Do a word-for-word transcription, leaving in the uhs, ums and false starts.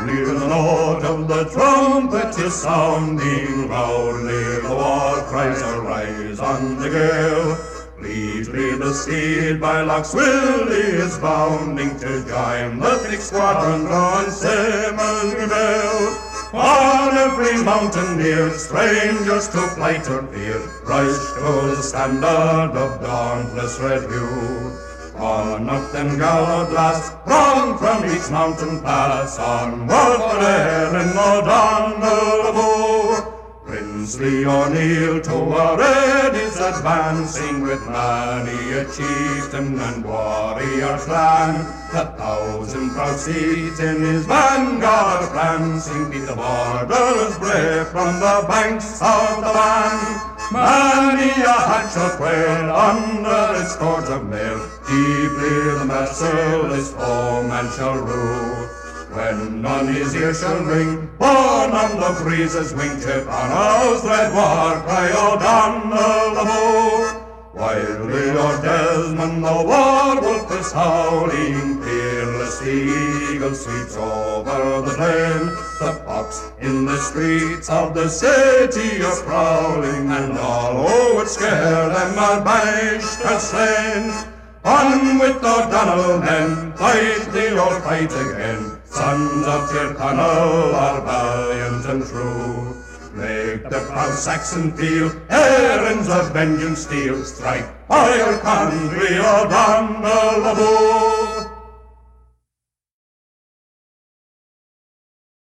clear the note of the trumpet is sounding, loudly the war cries arise on the gale. Fleetly the steed by Loch's Willie is bounding to join the thick squadron on Simonsville. On every mountain near, strangers to flight or fear, rush to the standard of dauntless red hue. One of them galloped last, wrong from each mountain pass, onward for Erin O'Donnell. Princely O'Neill to Ared is advancing, with many a chieftain and warrior clan. A thousand proud steeds in his vanguard prancing, beat the borders brave from the banks of the Bann. Many a hat shall quail under its cords of mail, deeply the merciless foeman shall rue. When on his ear shall ring, borne on the breeze's wing, Chipano's red war cry, O'Donnell the Bow. Wildly o'er Desmond the war wolf is howling, fearless the eagle sweeps over the plain. The fox in the streets of the city is prowling, and all who would scare them are banished and slain. On with O'Donnell then, fight the old fight again. Sons of Tyrconnell are valiant and true. Make the proud Saxon feel, errands of vengeance steal. Strike for your country, O'Donnell the Bow.